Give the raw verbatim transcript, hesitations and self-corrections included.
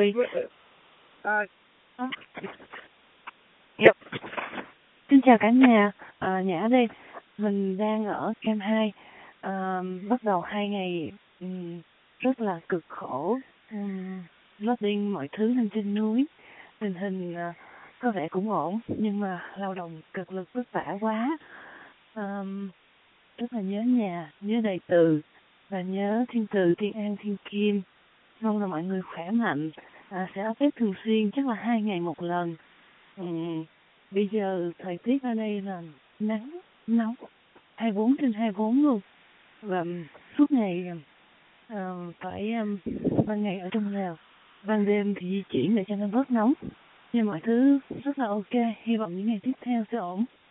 ơi. À, Yep. Xin chào cả nhà, à, Nhã đây. Mình đang ở Camp hai, à, bắt đầu hai ngày um, rất là cực khổ, um, loading mọi thứ lên trên núi. Tình hình uh, có vẻ cũng ổn, nhưng mà lao động cực lực vất vả quá. Um, rất là nhớ nhà, nhớ đầy từ, và nhớ Thiên Từ, Thiên An, Thiên Kim. Mong là mọi người khỏe mạnh, à, sẽ update thường xuyên, chắc là hai ngày một lần. Um, Bây giờ thời tiết ở đây là nắng, nóng, hai mươi bốn trên hai mươi bốn luôn. Và suốt ngày uh, phải um, ban ngày ở trong lều, ban đêm thì di chuyển để cho nó bớt nóng. Nhưng mọi thứ rất là ok, hy vọng những ngày tiếp theo sẽ ổn.